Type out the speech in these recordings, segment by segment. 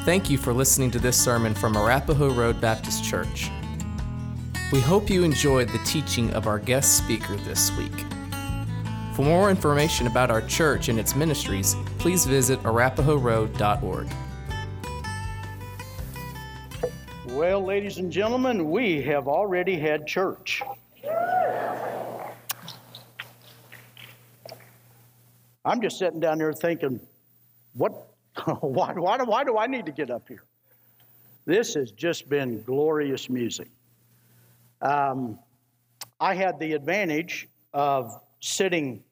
Thank you for listening to this sermon from Arapahoe Road Baptist Church. We hope you enjoyed the teaching of our guest speaker this week. For more information about our church and its ministries, please visit arapahoeroad.org. Well, ladies and gentlemen, we have already had church. I'm just sitting down there thinking, why do I need to get up here? This has just been glorious music. I had the advantage of sitting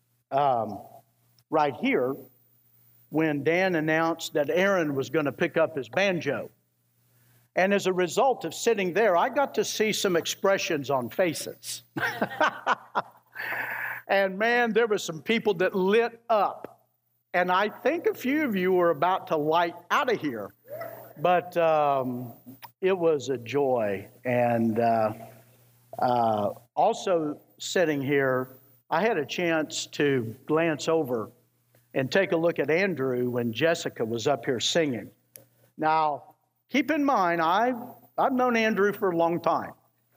right here when Dan announced that Aaron was going to pick up his banjo. And as a result of sitting there, I got to see some expressions on faces. And man, there were some people that lit up. And I think a few of you were about to light out of here. But it was a joy. And also sitting here, I had a chance to glance over and take a look at Andrew when Jessica was up here singing. Now, keep in mind, I've known Andrew for a long time.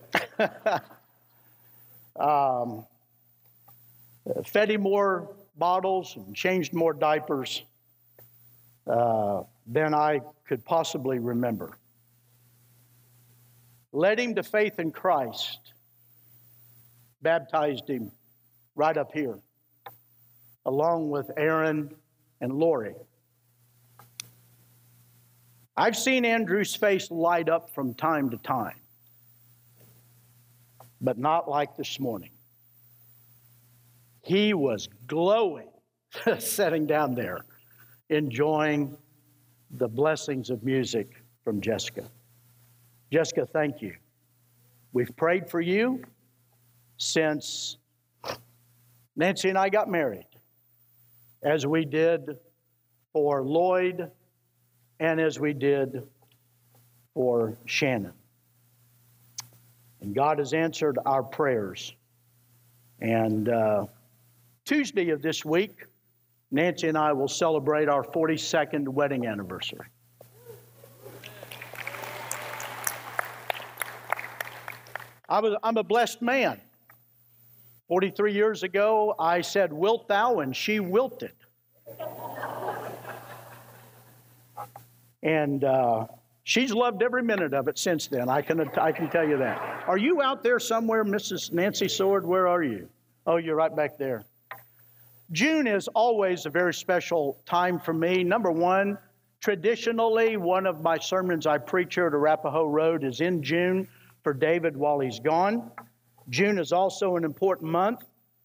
Fed him more bottles and changed more diapers than I could possibly remember. Led him to faith in Christ. Baptized him right up here, along with Aaron and Lori. I've seen Andrew's face light up from time to time, but not like this morning. He was glowing, sitting down there, enjoying the blessings of music from Jessica. Jessica, thank you. We've prayed for you since Nancy and I got married, as we did for Lloyd and as we did for Shannon. And God has answered our prayers. And Tuesday of this week, Nancy and I will celebrate our 42nd wedding anniversary. I'm a blessed man. 43 years ago, I said, "Wilt thou?" and she wilted. And she's loved every minute of it since then. I can tell you that. Are you out there somewhere, Mrs. Nancy Sword? Where are you? Oh, you're right back there. June is always a very special time for me. Number one, traditionally, one of my sermons I preach here at Arapahoe Road is in June for David while he's gone. June is also an important month.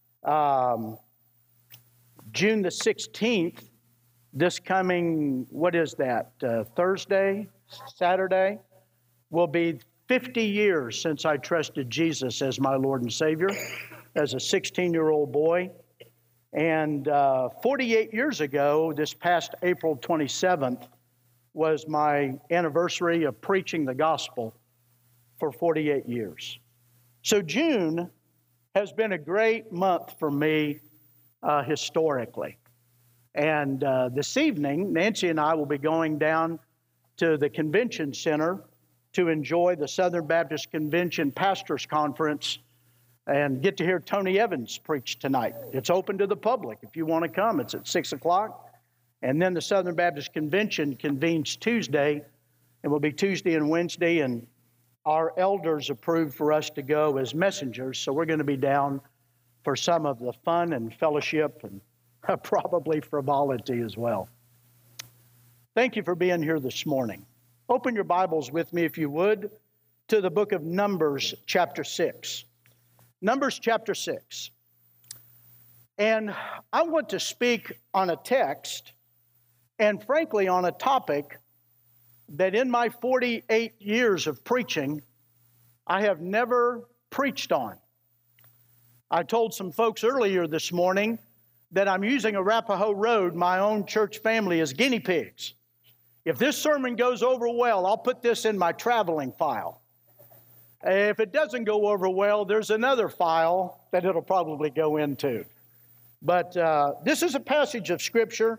June the 16th, this coming, what is that, Thursday, Saturday, will be 50 years since I trusted Jesus as my Lord and Savior, as a 16-year-old boy. And 48 years ago, this past April 27th, was my anniversary of preaching the gospel for 48 years. So June has been a great month for me historically. And this evening, Nancy and I will be going down to the convention center to enjoy the Southern Baptist Convention Pastors Conference and get to hear Tony Evans preach tonight. It's open to the public. If you want to come, it's at 6 o'clock. And then the Southern Baptist Convention convenes Tuesday. It will be Tuesday and Wednesday, and our elders approved for us to go as messengers, so we're going to be down for some of the fun and fellowship and probably frivolity as well. Thank you for being here this morning. Open your Bibles with me, if you would, to the book of Numbers, chapter 6. Numbers, chapter 6. And I want to speak on a text, and frankly on a topic that in my 48 years of preaching, I have never preached on. I told some folks earlier this morning that I'm using Arapahoe Road, my own church family, as guinea pigs. If this sermon goes over well, I'll put this in my traveling file. If it doesn't go over well, there's another file that it'll probably go into. But this is a passage of Scripture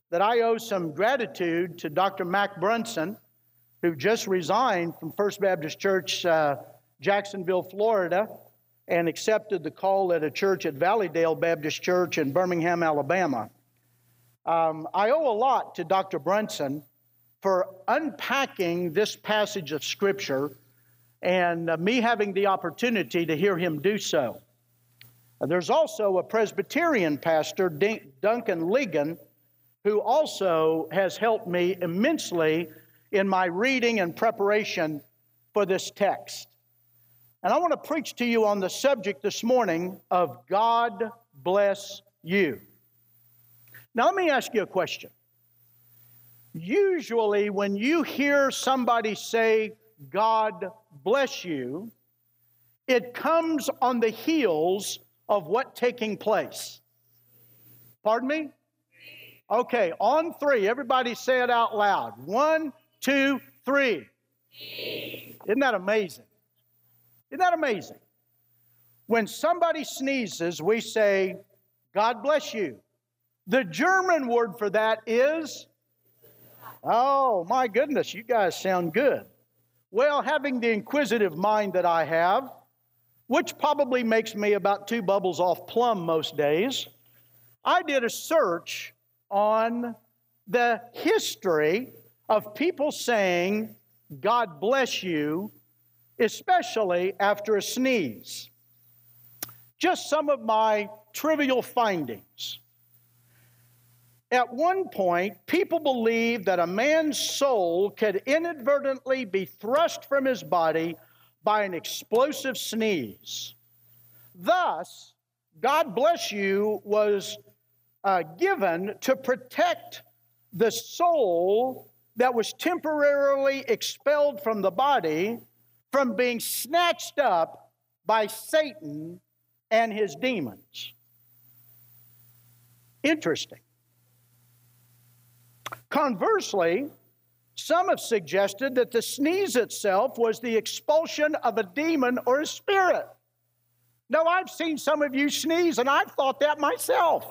that I owe some gratitude to Dr. Mac Brunson, who just resigned from First Baptist Church, Jacksonville, Florida, and accepted the call at a church at Valleydale Baptist Church in Birmingham, Alabama. I owe a lot to Dr. Brunson for unpacking this passage of Scripture and me having the opportunity to hear him do so. There's also a Presbyterian pastor, Duncan Ligon, who also has helped me immensely in my reading and preparation for this text. And I want to preach to you on the subject this morning of God bless you. Now let me ask you a question. Usually when you hear somebody say, God bless you, it comes on the heels of what taking place? Pardon me? Okay, on three. Everybody say it out loud. 1, 2, 3. Isn't that amazing? Isn't that amazing? When somebody sneezes, we say, God bless you. The German word for that is, oh my goodness, you guys sound good. Well, having the inquisitive mind that I have, which probably makes me about 2 bubbles off plum most days, I did a search on the history of people saying, God bless you, especially after a sneeze. Just some of my trivial findings. At one point, people believed that a man's soul could inadvertently be thrust from his body by an explosive sneeze. Thus, God bless you was given to protect the soul that was temporarily expelled from the body from being snatched up by Satan and his demons. Interesting. Conversely, some have suggested that the sneeze itself was the expulsion of a demon or a spirit. Now, I've seen some of you sneeze, and I've thought that myself.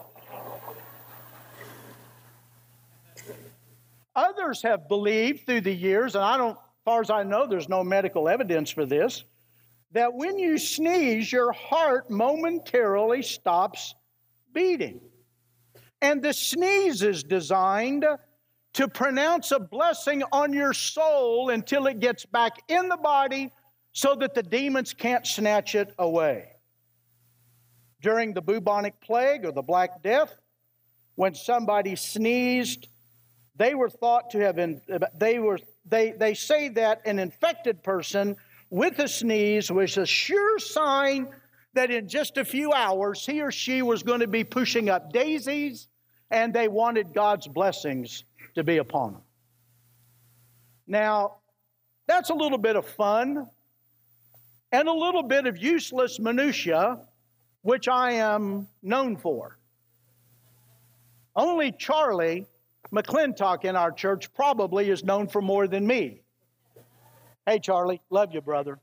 Others have believed through the years, and as far as I know, there's no medical evidence for this, that when you sneeze, your heart momentarily stops beating. And the sneeze is designed to pronounce a blessing on your soul until it gets back in the body so that the demons can't snatch it away. During the bubonic plague or the Black Death, when somebody sneezed, they were thought to have they say that an infected person with a sneeze was a sure sign that in just a few hours he or she was going to be pushing up daisies, and they wanted God's blessings to be upon them. Now, that's a little bit of fun and a little bit of useless minutia, which I am known for. Only Charlie McClintock in our church probably is known for more than me. Hey, Charlie, love you, brother.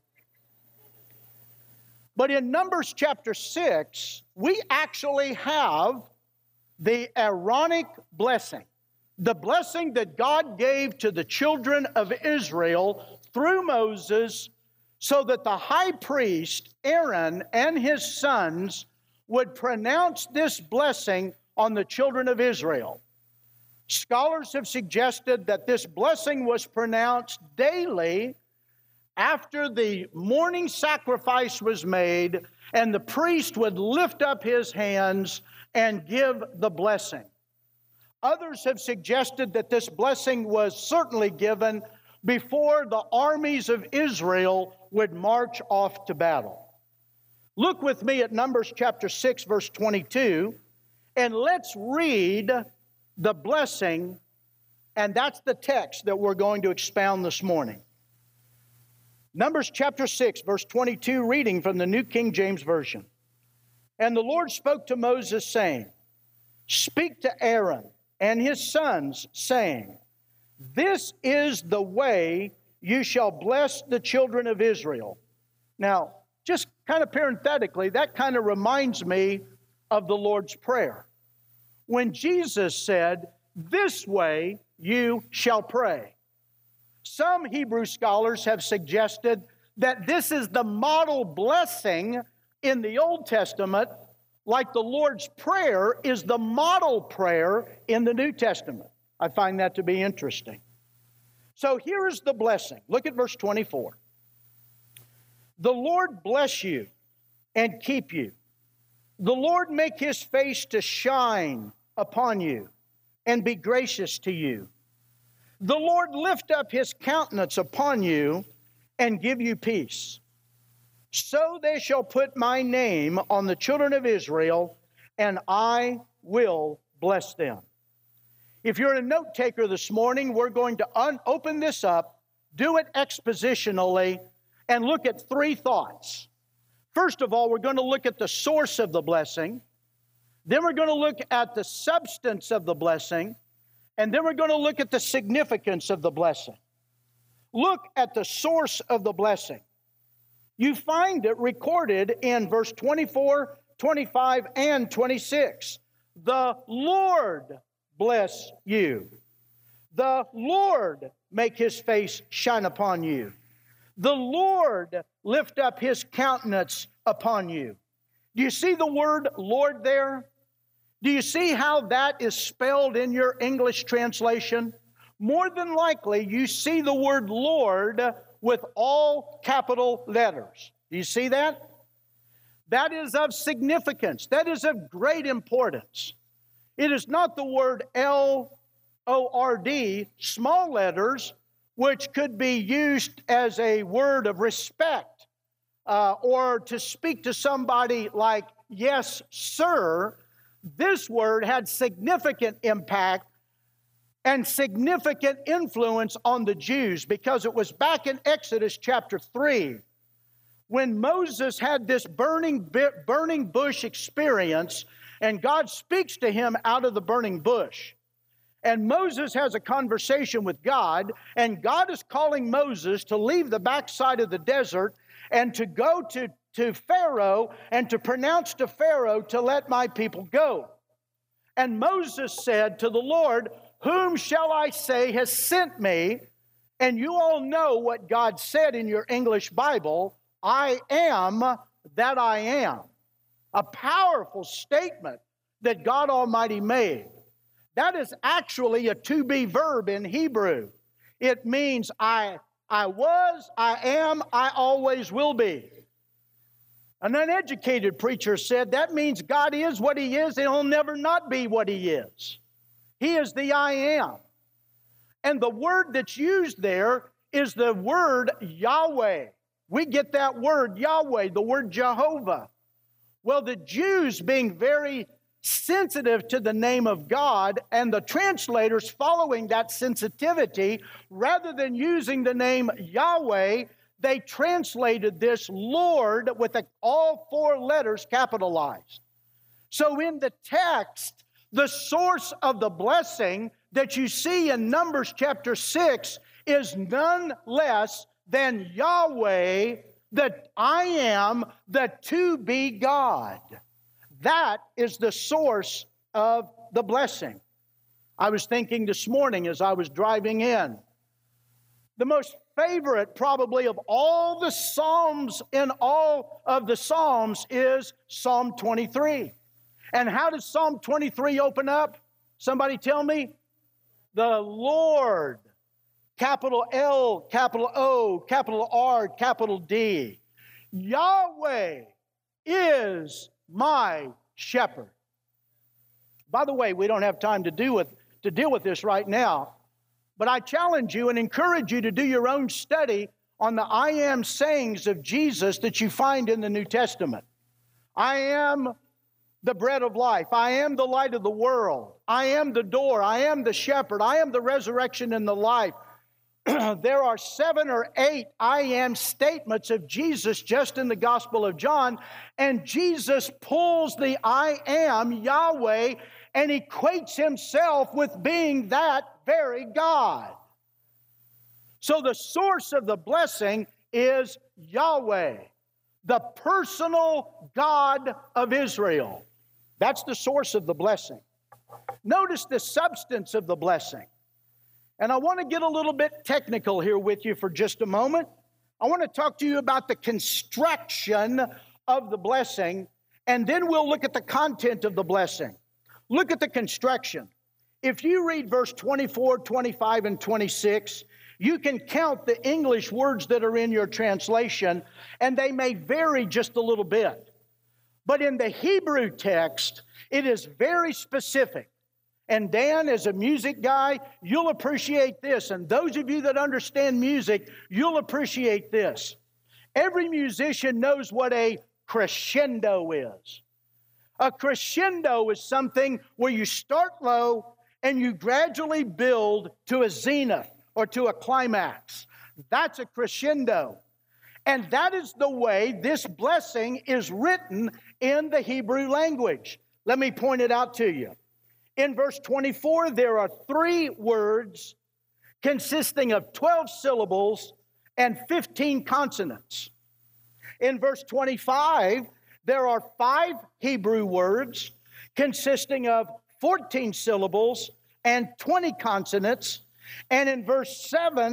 But in Numbers chapter 6, we actually have the Aaronic blessing, the blessing that God gave to the children of Israel through Moses so that the high priest, Aaron, and his sons would pronounce this blessing on the children of Israel. Scholars have suggested that this blessing was pronounced daily after the morning sacrifice was made, and the priest would lift up his hands and give the blessing. Others have suggested that this blessing was certainly given before the armies of Israel would march off to battle. Look with me at Numbers chapter 6, verse 22, and let's read the blessing, and that's the text that we're going to expound this morning. Numbers chapter 6, verse 22, reading from the New King James Version. And the Lord spoke to Moses, saying, Speak to Aaron and his sons, saying, This is the way you shall bless the children of Israel. Now, just kind of parenthetically, that kind of reminds me of the Lord's Prayer. When Jesus said, This way you shall pray. Some Hebrew scholars have suggested that this is the model blessing in the Old Testament, like the Lord's Prayer is the model prayer in the New Testament. I find that to be interesting. So here is the blessing. Look at verse 24. The Lord bless you and keep you. The Lord make his face to shine upon you and be gracious to you. The Lord lift up his countenance upon you and give you peace. So they shall put my name on the children of Israel, and I will bless them. If you're a note taker this morning, we're going to open this up, do it expositionally, and look at three thoughts. First of all, we're going to look at the source of the blessing. Then we're going to look at the substance of the blessing. And then we're going to look at the significance of the blessing. Look at the source of the blessing. You find it recorded in verse 24, 25, and 26. The Lord bless you. The Lord make his face shine upon you. The Lord lift up his countenance upon you. Do you see the word Lord there? Do you see how that is spelled in your English translation? More than likely, you see the word Lord with all capital letters. Do you see that? That is of significance. That is of great importance. It is not the word L-O-R-D, small letters, which could be used as a word of respect or to speak to somebody like, yes, sir. This word had significant impact and significant influence on the Jews because it was back in Exodus chapter 3 when Moses had this burning bush experience, and God speaks to him out of the burning bush. And Moses has a conversation with God, and God is calling Moses to leave the backside of the desert and to go to Pharaoh and to pronounce to Pharaoh to let my people go. And Moses said to the Lord, whom shall I say has sent me? And you all know what God said in your English Bible, I am that I am. A powerful statement that God Almighty made. That is actually a to-be verb in Hebrew. It means I was, I am, I always will be. An uneducated preacher said that means God is what he is and he'll never not be what he is. He is the I am. And the word that's used there is the word Yahweh. We get that word Yahweh, the word Jehovah. Well, the Jews being very sensitive to the name of God and the translators following that sensitivity, rather than using the name Yahweh, they translated this Lord with all four letters capitalized. So in the text, the source of the blessing that you see in Numbers chapter 6 is none less than Yahweh, that I am, the to-be God. That is the source of the blessing. I was thinking this morning as I was driving in, the most favorite probably of all the Psalms in all of the Psalms is Psalm 23. And how does Psalm 23 open up? Somebody tell me. The Lord, capital L, capital O, capital R, capital D. Yahweh is my shepherd. By the way, we don't have time to deal with this right now, but I challenge you and encourage you to do your own study on the I am sayings of Jesus that you find in the New Testament. I am the bread of life. I am the light of the world. I am the door. I am the shepherd. I am the resurrection and the life. There are 7 or 8 I am statements of Jesus just in the Gospel of John, and Jesus pulls the I am, Yahweh, and equates himself with being that very God. So the source of the blessing is Yahweh, the personal God of Israel. That's the source of the blessing. notice the substance of the blessing. And I want to get a little bit technical here with you for just a moment. I want to talk to you about the construction of the blessing, and then we'll look at the content of the blessing. Look at the construction. If you read verse 24, 25, and 26, you can count the English words that are in your translation, and they may vary just a little bit. But in the Hebrew text, it is very specific. And Dan, as a music guy, you'll appreciate this. And those of you that understand music, you'll appreciate this. Every musician knows what a crescendo is. A crescendo is something where you start low and you gradually build to a zenith or to a climax. That's a crescendo. And that is the way this blessing is written in the Hebrew language. Let me point it out to you. In verse 24, there are 3 words consisting of 12 syllables and 15 consonants. In verse 25, there are 5 Hebrew words consisting of 14 syllables and 20 consonants. And in verse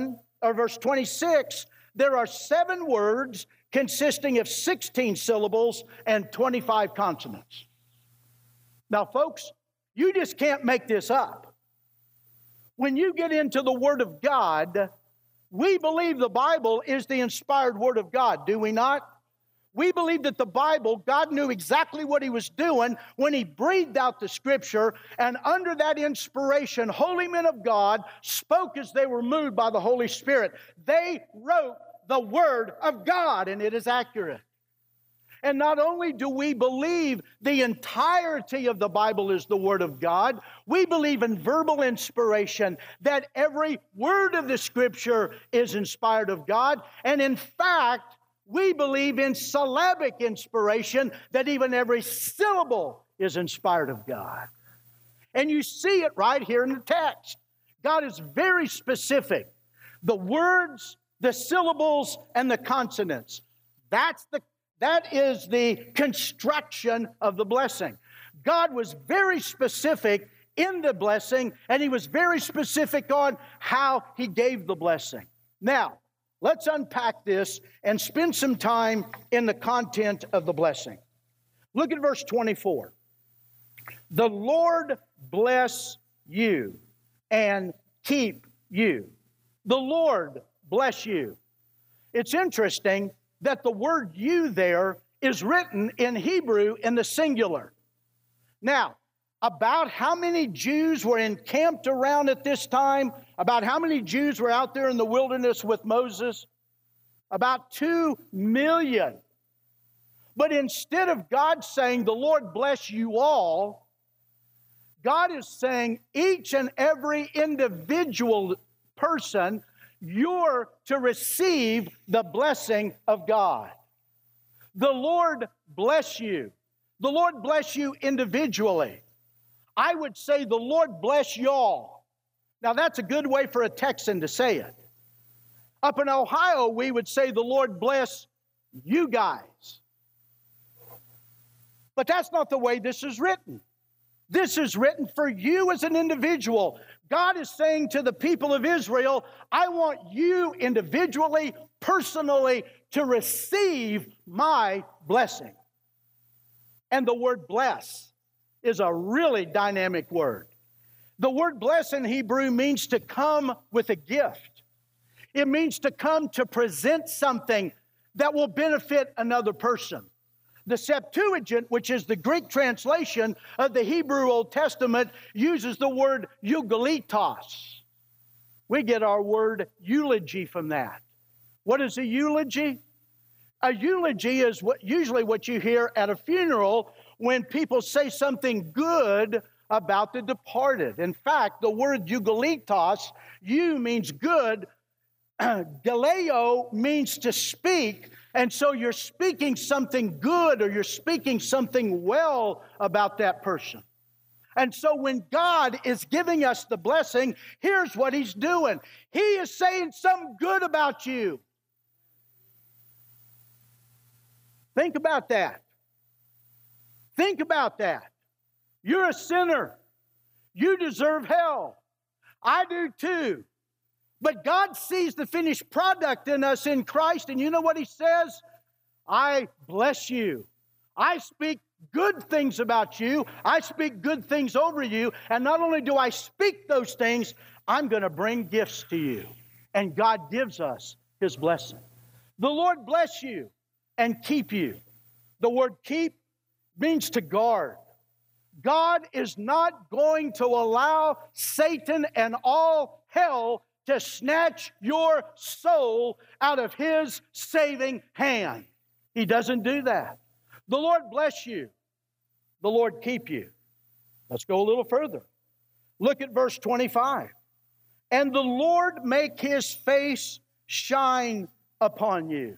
26, there are 7 words consisting of 16 syllables and 25 consonants. Now, folks, you just can't make this up. When you get into the Word of God, we believe the Bible is the inspired Word of God, do we not? We believe that the Bible, God knew exactly what He was doing when He breathed out the Scripture, and under that inspiration, holy men of God spoke as they were moved by the Holy Spirit. They wrote the Word of God, and it is accurate. And not only do we believe the entirety of the Bible is the Word of God, we believe in verbal inspiration, that every word of the Scripture is inspired of God. And in fact, we believe in syllabic inspiration, that even every syllable is inspired of God. And you see it right here in the text. God is very specific. The words, the syllables, and the consonants. That is the construction of the blessing. God was very specific in the blessing, and He was very specific on how He gave the blessing. Now, let's unpack this and spend some time in the content of the blessing. Look at verse 24. The Lord bless you and keep you. The Lord bless you. It's interesting that the word you there is written in Hebrew in the singular. Now, about how many Jews were encamped around at this time? About how many Jews were out there in the wilderness with Moses? About 2 million. But instead of God saying, the Lord bless you all, God is saying each and every individual person, you're to receive the blessing of God. The Lord bless you. The Lord bless you individually. I would say the Lord bless y'all. Now that's a good way for a Texan to say it. Up in Ohio, we would say the Lord bless you guys. But that's not the way this is written. This is written for you as an individual. God is saying to the people of Israel, I want you individually, personally, to receive my blessing. And the word bless is a really dynamic word. The word bless in Hebrew means to come with a gift. It means to come to present something that will benefit another person. The Septuagint, which is the Greek translation of the Hebrew Old Testament, uses the word eugalitos. We get our word eulogy from that. What is a eulogy? A eulogy is usually what you hear at a funeral when people say something good about the departed. In fact, the word eugalitos, eu means good, galeo means to speak. And so you're speaking something good or you're speaking something well about that person. And so when God is giving us the blessing, here's what He's doing. He is saying something good about you. Think about that. Think about that. You're a sinner. You deserve hell. I do too. But God sees the finished product in us in Christ, and you know what He says? I bless you. I speak good things about you. I speak good things over you. And not only do I speak those things, I'm going to bring gifts to you. And God gives us His blessing. The Lord bless you and keep you. The word keep means to guard. God is not going to allow Satan and all hell to snatch your soul out of His saving hand. He doesn't do that. The Lord bless you. The Lord keep you. Let's go a little further. Look at verse 25. And the Lord make His face shine upon you.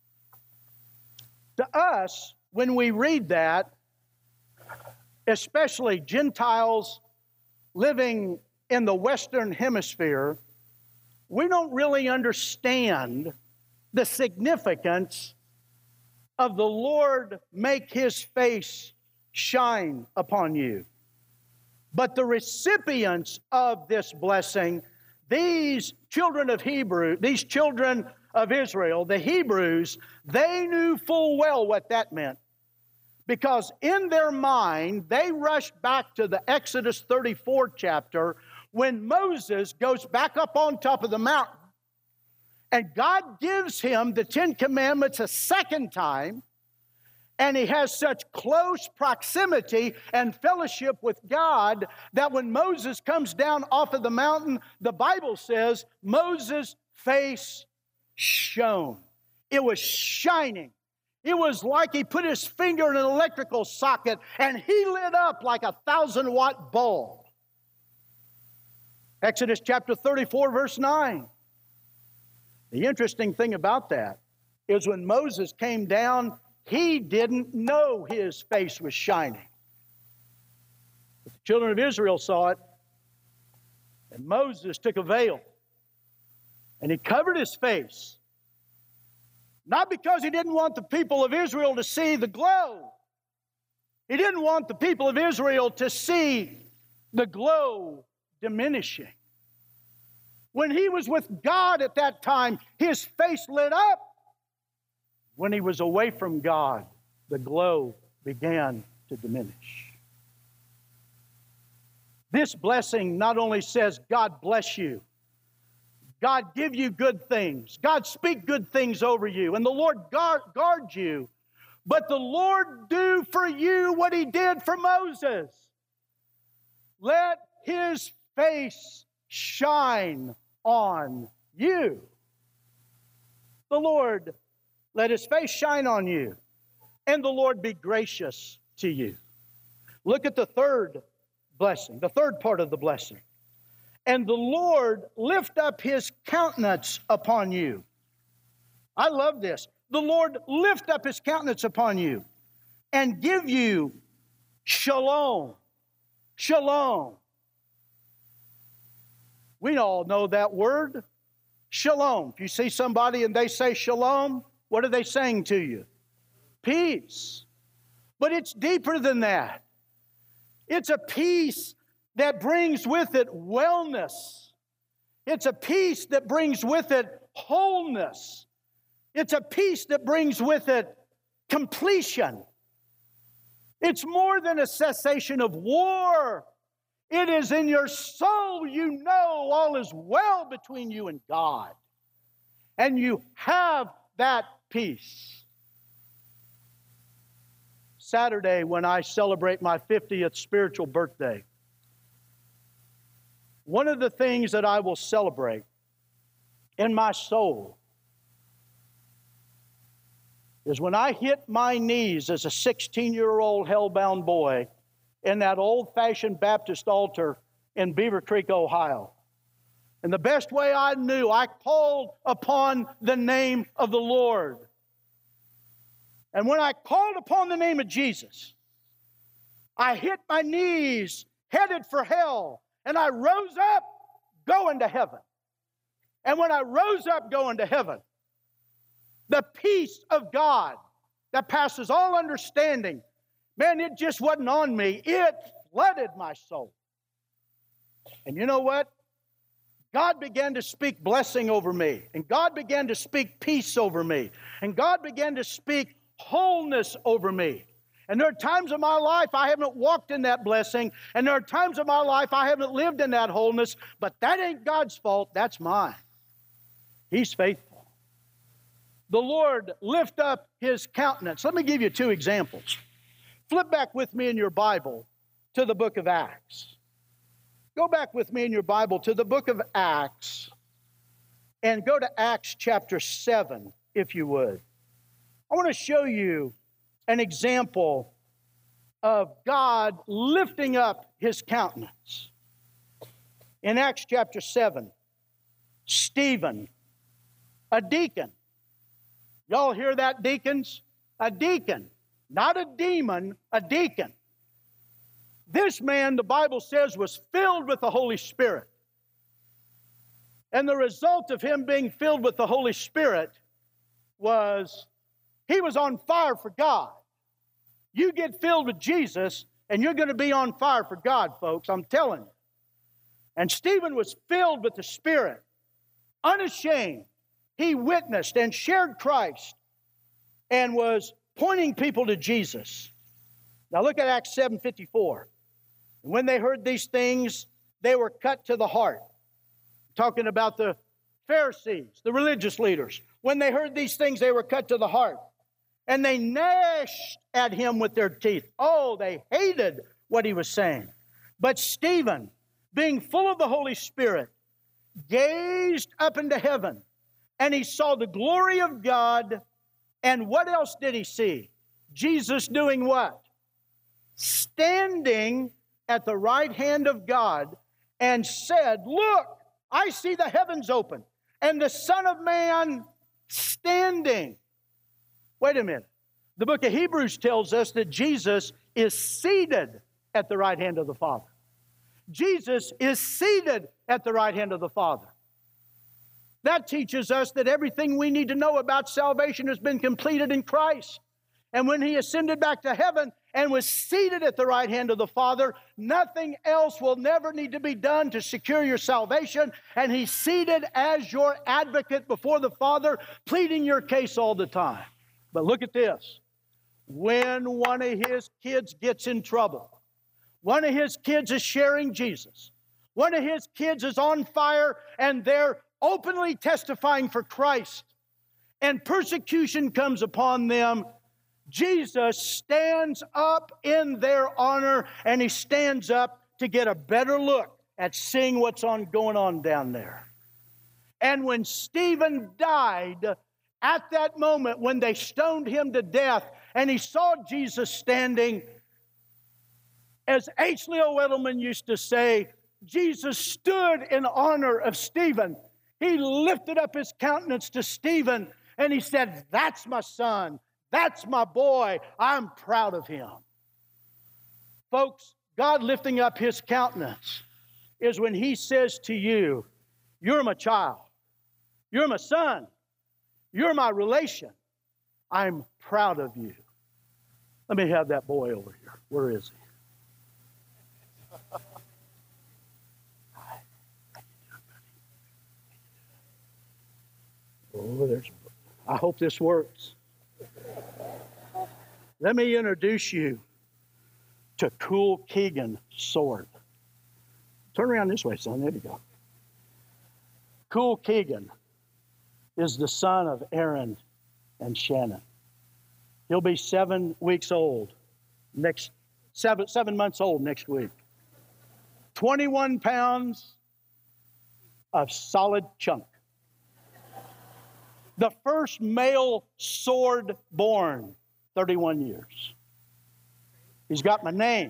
To us, when we read that, especially Gentiles living in the Western Hemisphere, we don't really understand the significance of the Lord make His face shine upon you. But the recipients of this blessing, these children of Israel, the Hebrews, they knew full well what that meant. Because in their mind, they rushed back to the Exodus 34 chapter when Moses goes back up on top of the mountain. And God gives him the Ten Commandments a second time. And he has such close proximity and fellowship with God that when Moses comes down off of the mountain, the Bible says Moses' face shone. It was shining. It was like he put his finger in an electrical socket and he lit up like a 1,000-watt bulb. Exodus chapter 34, verse 9. The interesting thing about that is when Moses came down, he didn't know his face was shining. But the children of Israel saw it, and Moses took a veil, and he covered his face. Not because he didn't want the people of Israel to see the glow. He didn't want the people of Israel to see the glow diminishing. When he was with God at that time, his face lit up. When he was away from God, the glow began to diminish. This blessing not only says, God bless you, God give you good things, God speak good things over you, and the Lord guard you, but the Lord do for you what He did for Moses. Let His face shine on you. The Lord let His face shine on you, and the Lord be gracious to you. Look at the third blessing, the third part of the blessing. And the Lord lift up His countenance upon you. I love this. The Lord lift up His countenance upon you and give you shalom. Shalom. We all know that word, shalom. If you see somebody and they say shalom, what are they saying to you? Peace. But it's deeper than that. It's a peace that brings with it wellness. It's a peace that brings with it wholeness. It's a peace that brings with it completion. It's more than a cessation of war. It is in your soul, you know all is well between you and God. And you have that peace. Saturday, when I celebrate my 50th spiritual birthday, one of the things that I will celebrate in my soul is when I hit my knees as a 16-year-old hell-bound boy in that old-fashioned Baptist altar in Beaver Creek, Ohio. And the best way I knew, I called upon the name of the Lord. And when I called upon the name of Jesus, I hit my knees, headed for hell, and I rose up going to heaven. And when I rose up going to heaven, the peace of God that passes all understanding, man, it just wasn't on me. It flooded my soul. And you know what? God began to speak blessing over me. And God began to speak peace over me. And God began to speak wholeness over me. And there are times in my life I haven't walked in that blessing. And there are times in my life I haven't lived in that wholeness. But that ain't God's fault. That's mine. He's faithful. The Lord lift up His countenance. Let me give you 2 examples. Flip back with me in your Bible to the book of Acts. Go back with me in your Bible to the book of Acts and go to Acts chapter 7, if you would. I want to show you an example of God lifting up His countenance. In Acts chapter 7, Stephen, a deacon. Y'all hear that, deacons? A deacon. Not a demon, a deacon. This man, the Bible says, was filled with the Holy Spirit. And the result of him being filled with the Holy Spirit was he was on fire for God. You get filled with Jesus, and you're going to be on fire for God, folks. I'm telling you. And Stephen was filled with the Spirit. Unashamed, he witnessed and shared Christ and was pointing people to Jesus. Now look at Acts 7:54. And when they heard these things, they were cut to the heart. Talking about the Pharisees, the religious leaders. When they heard these things, they were cut to the heart. And they gnashed at him with their teeth. Oh, they hated what he was saying. But Stephen, being full of the Holy Spirit, gazed up into heaven, and he saw the glory of God. And what else did he see? Jesus doing what? Standing at the right hand of God, and said, look, I see the heavens open, and the Son of Man standing. Wait a minute. The book of Hebrews tells us that Jesus is seated at the right hand of the Father. Jesus is seated at the right hand of the Father. That teaches us that everything we need to know about salvation has been completed in Christ. And when He ascended back to heaven and was seated at the right hand of the Father, nothing else will never need to be done to secure your salvation. And He's seated as your advocate before the Father, pleading your case all the time. But look at this. When one of His kids gets in trouble, one of His kids is sharing Jesus, one of His kids is on fire and they're openly testifying for Christ, and persecution comes upon them, Jesus stands up in their honor, and He stands up to get a better look at seeing what's going on down there. And when Stephen died, at that moment when they stoned him to death, and he saw Jesus standing, as H. Leo Edelman used to say, Jesus stood in honor of Stephen. He lifted up His countenance to Stephen, and He said, that's my son. That's my boy. I'm proud of him. Folks, God lifting up His countenance is when He says to you, you're my child. You're my son. You're my relation. I'm proud of you. Let me have that boy over here. Where is he? Oh, I hope this works. Let me introduce you to Cool Keegan Sword. Turn around this way, son. There you go. Cool Keegan is the son of Aaron and Shannon. He'll be 7 weeks old next 7 months old next week. 21 pounds of solid chunk. The first male sword born, 31 years. He's got my name.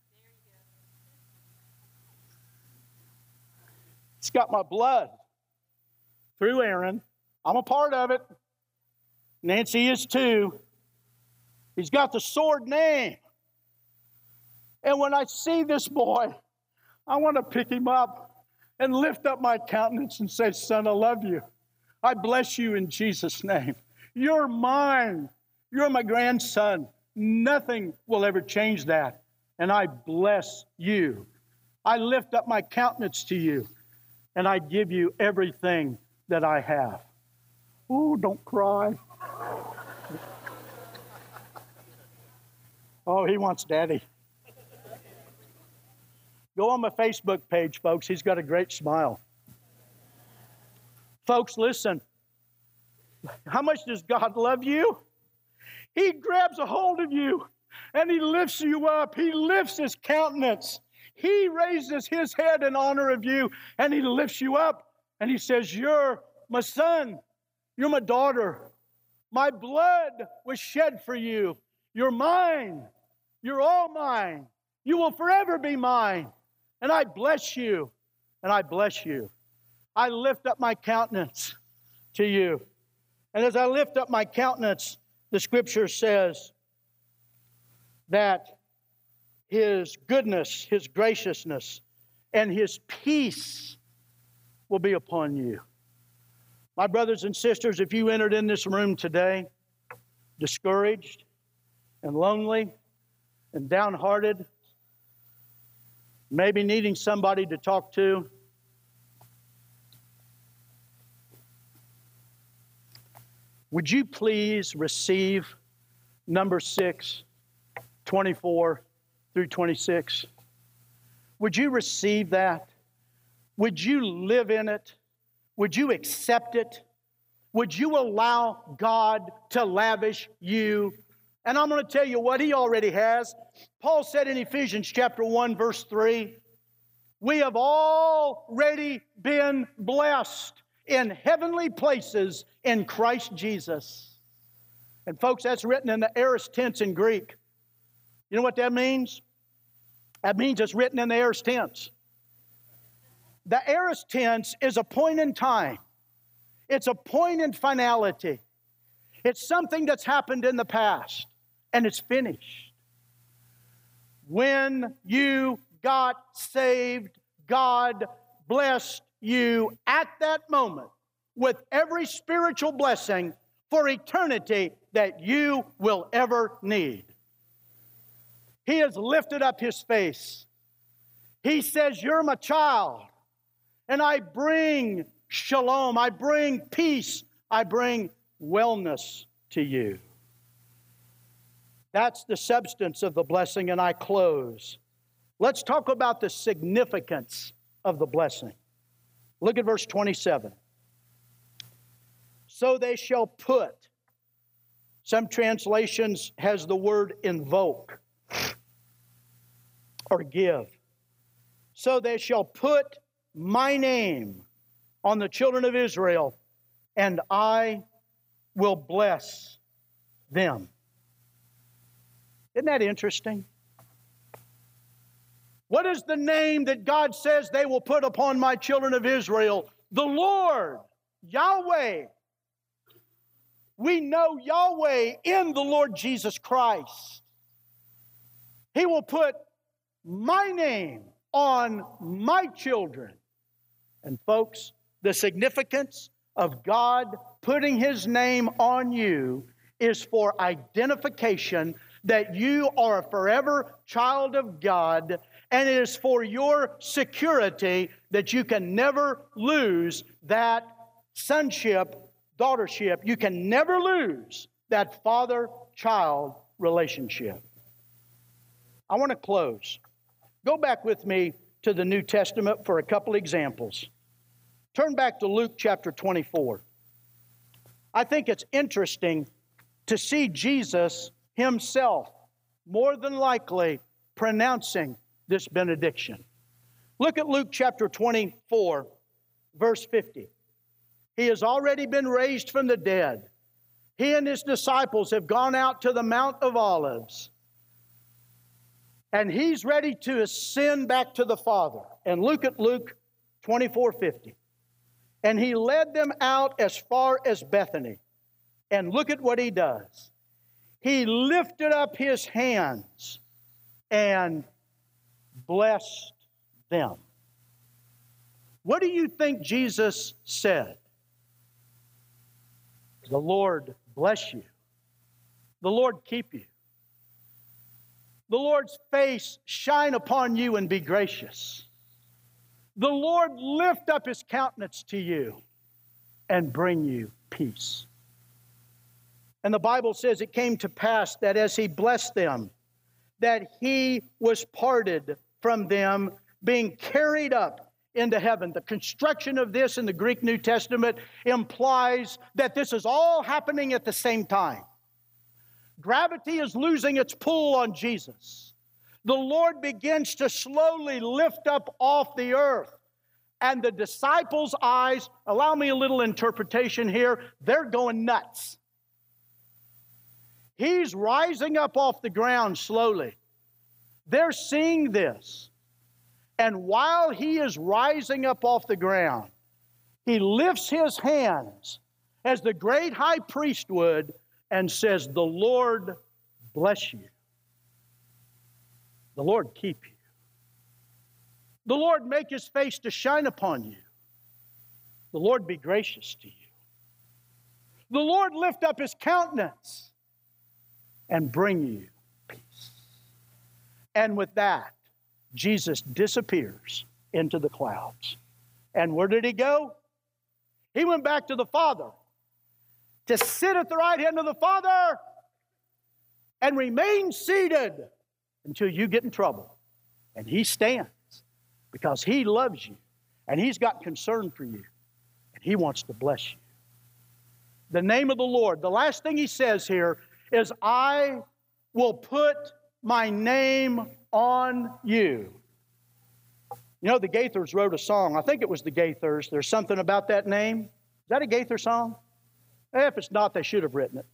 He's got my blood through Aaron. I'm a part of it. Nancy is too. He's got the sword name. And when I see this boy, I want to pick him up and lift up my countenance and say, son, I love you. I bless you in Jesus' name. You're mine. You're my grandson. Nothing will ever change that. And I bless you I lift up my countenance to you, and I give you everything that I have. Ooh, don't cry. Oh, he wants Daddy. Go on my Facebook page, folks. He's got a great smile. Folks, listen. How much does God love you? He grabs a hold of you and He lifts you up. He lifts His countenance. He raises His head in honor of you and He lifts you up and He says, you're my son. You're my daughter. My blood was shed for you. You're mine. You're all mine. You will forever be mine. And I bless you. And I bless you. I lift up my countenance to you. And as I lift up my countenance, the Scripture says that His goodness, His graciousness, and His peace will be upon you. My brothers and sisters, if you entered in this room today discouraged and lonely and downhearted, maybe needing somebody to talk to, would you please receive number 6, 24 through 26? Would you receive that? Would you live in it? Would you accept it? Would you allow God to lavish you? And I'm going to tell you what He already has. Paul said in Ephesians chapter 1, verse 3, we have already been blessed in heavenly places in Christ Jesus. And folks, that's written in the aorist tense in Greek. You know what that means? That means it's written in the aorist tense. The aorist tense is a point in time. It's a point in finality. It's something that's happened in the past, and it's finished. When you got saved, God blessed you at that moment with every spiritual blessing for eternity that you will ever need. He has lifted up His face. He says, you're my child, and I bring shalom, I bring peace, I bring wellness to you. That's the substance of the blessing, and I close. Let's talk about the significance of the blessing. Look at verse 27. So they shall put, some translations has the word invoke or give. So they shall put my name on the children of Israel, and I will bless them. Isn't that interesting? What is the name that God says they will put upon my children of Israel? The Lord, Yahweh. We know Yahweh in the Lord Jesus Christ. He will put my name on my children. And folks, the significance of God putting His name on you is for identification that you are a forever child of God, and it is for your security that you can never lose that sonship, daughtership. You can never lose that father-child relationship. I want to close. Go back with me to the New Testament for a couple examples. Turn back to Luke chapter 24. I think it's interesting to see Jesus Himself, more than likely, pronouncing this benediction. Look at Luke chapter 24, verse 50. He has already been raised from the dead. He and His disciples have gone out to the Mount of Olives. And He's ready to ascend back to the Father. And look at Luke 24:50. And He led them out as far as Bethany. And look at what He does. He lifted up His hands and blessed them. What do you think Jesus said? The Lord bless you. The Lord keep you. The Lord's face shine upon you and be gracious. the Lord lift up his countenance to you and bring you peace. And the Bible says it came to pass that as he blessed them, that he was parted from them, being carried up into heaven. The construction of this in the Greek New Testament implies that this is all happening at the same time. Gravity is losing its pull on Jesus. The Lord begins to slowly lift up off the earth. And the disciples' eyes, allow me a little interpretation here, they're going nuts. He's rising up off the ground slowly. They're seeing this. And while he is rising up off the ground, he lifts his hands as the great high priest would and says, "The Lord bless you. The Lord keep you. The Lord make his face to shine upon you. The Lord be gracious to you. The Lord lift up his countenance and bring you peace." And with that, Jesus disappears into the clouds. And where did he go? He went back to the Father to sit at the right hand of the Father and remain seated until you get in trouble. And he stands because he loves you and he's got concern for you and he wants to bless you. The name of the Lord. The last thing he says here is, "I will put my name on you." You know, the Gaithers wrote a song. I think it was the Gaithers. There's something about that name. Is that a Gaither song? If it's not, they should have written it.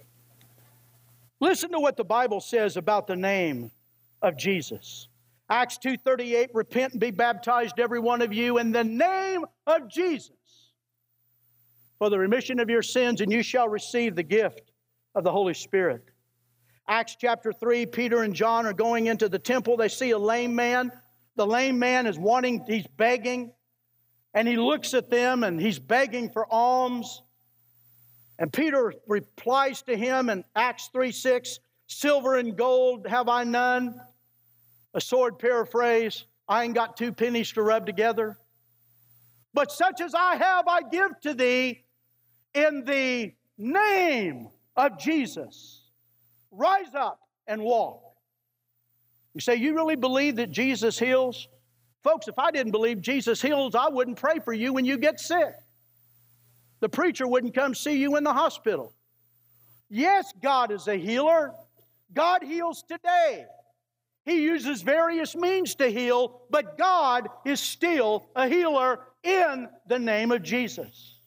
Listen to what the Bible says about the name of Jesus. Acts 2:38, "Repent and be baptized, every one of you, in the name of Jesus, for the remission of your sins, and you shall receive the gift of the Holy Spirit." Acts chapter 3, Peter and John are going into the temple. They see a lame man. The lame man is he's begging, and he looks at them and he's begging for alms. And Peter replies to him in Acts 3:6, "Silver and gold have I none." A sword paraphrase, "I ain't got 2 pennies to rub together. But such as I have, I give to thee in the name of Jesus. Rise up and walk." You say, "You really believe that Jesus heals?" Folks, if I didn't believe Jesus heals, I wouldn't pray for you when you get sick. The preacher wouldn't come see you in the hospital. Yes, God is a healer. God heals today. He uses various means to heal, but God is still a healer in the name of Jesus.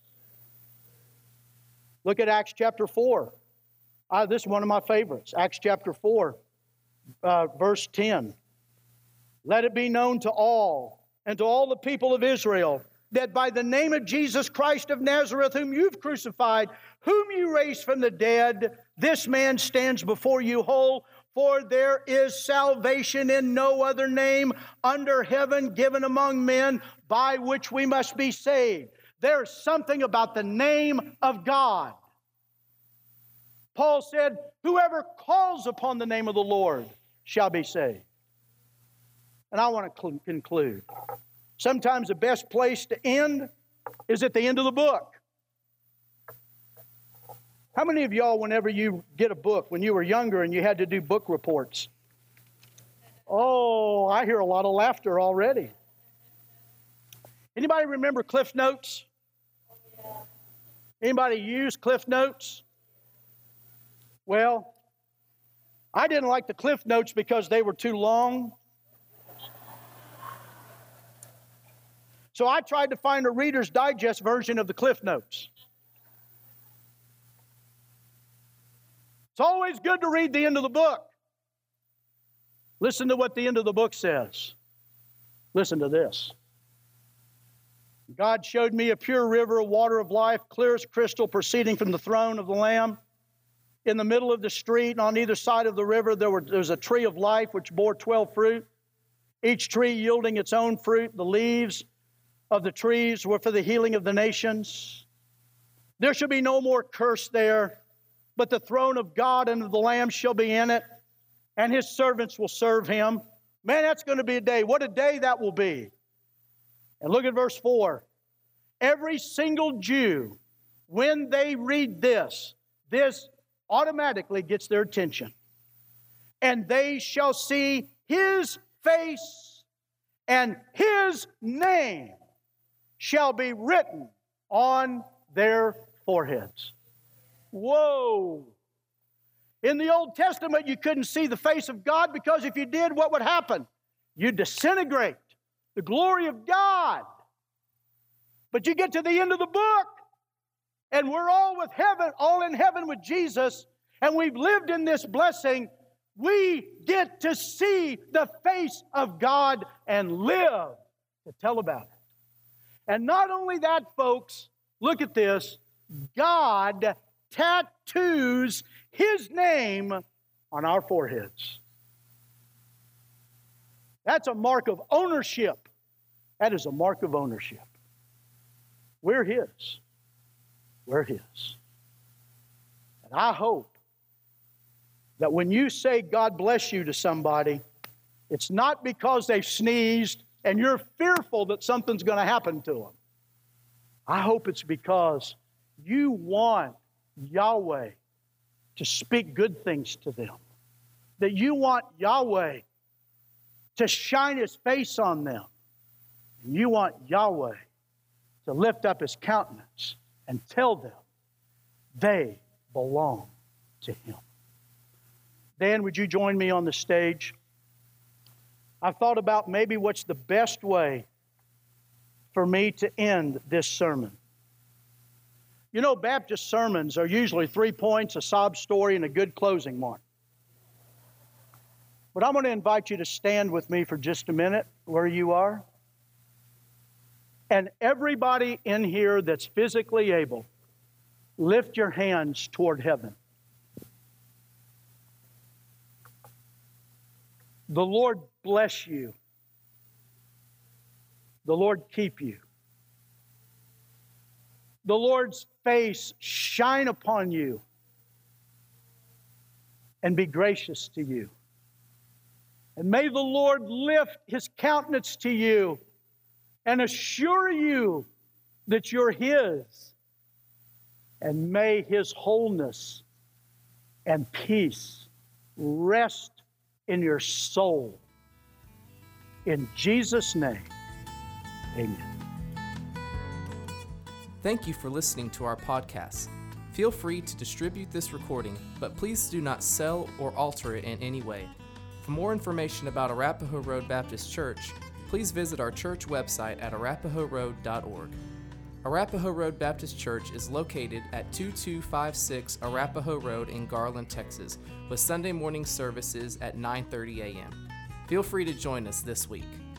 Look at Acts chapter 4. This is one of my favorites. Acts chapter 4, verse 10. "Let it be known to all and to all the people of Israel that by the name of Jesus Christ of Nazareth, whom you've crucified, whom you raised from the dead, this man stands before you whole. For there is salvation in no other name under heaven given among men by which we must be saved." There's something about the name of God. Paul said, "Whoever calls upon the name of the Lord shall be saved." And I want to conclude. Sometimes the best place to end is at the end of the book. How many of y'all, whenever you get a book, when you were younger and you had to do book reports? Oh, I hear a lot of laughter already. Anybody remember Cliff Notes? Anybody use Cliff Notes? Well, I didn't like the Cliff Notes because they were too long. So I tried to find a Reader's Digest version of the Cliff Notes. It's always good to read the end of the book. Listen to what the end of the book says. Listen to this. "God showed me a pure river, a water of life, clear as crystal, proceeding from the throne of the Lamb. In the middle of the street and on either side of the river there was a tree of life which bore 12 fruit, each tree yielding its own fruit. The leaves of the trees were for the healing of the nations. There shall be no more curse there, but the throne of God and of the Lamb shall be in it, and his servants will serve him." Man, that's going to be a day. What a day that will be. And look at verse 4. Every single Jew, when they read this automatically gets their attention. And they shall see His face, and His name shall be written on their foreheads. Whoa! In the Old Testament, you couldn't see the face of God because if you did, what would happen? You'd disintegrate the glory of God. But you get to the end of the book, and we're all in heaven with Jesus, and we've lived in this blessing. We get to see the face of God and live to tell about it. And not only that, folks, look at this. God tattoos His name on our foreheads. That's a mark of ownership. That is a mark of ownership. We're His. We're His. And I hope that when you say God bless you to somebody, it's not because they've sneezed and you're fearful that something's going to happen to them. I hope it's because you want Yahweh to speak good things to them. That you want Yahweh to shine His face on them. And you want Yahweh to lift up His countenance and tell them they belong to Him. Dan, would you join me on the stage? I've thought about maybe what's the best way for me to end this sermon. You know, Baptist sermons are usually 3 points, a sob story, and a good closing mark. But I'm going to invite you to stand with me for just a minute where you are. And everybody in here that's physically able, lift your hands toward heaven. The Lord bless you. The Lord keep you. The Lord's face shine upon you and be gracious to you. And may the Lord lift His countenance to you and assure you that you're His. And may His wholeness and peace rest in your soul. In Jesus' name, amen. Thank you for listening to our podcast. Feel free to distribute this recording, but please do not sell or alter it in any way. For more information about Arapahoe Road Baptist Church, please visit our church website at arapahoeroad.org. Arapahoe Road Baptist Church is located at 2256 Arapahoe Road in Garland, Texas, with Sunday morning services at 9:30 a.m. Feel free to join us this week.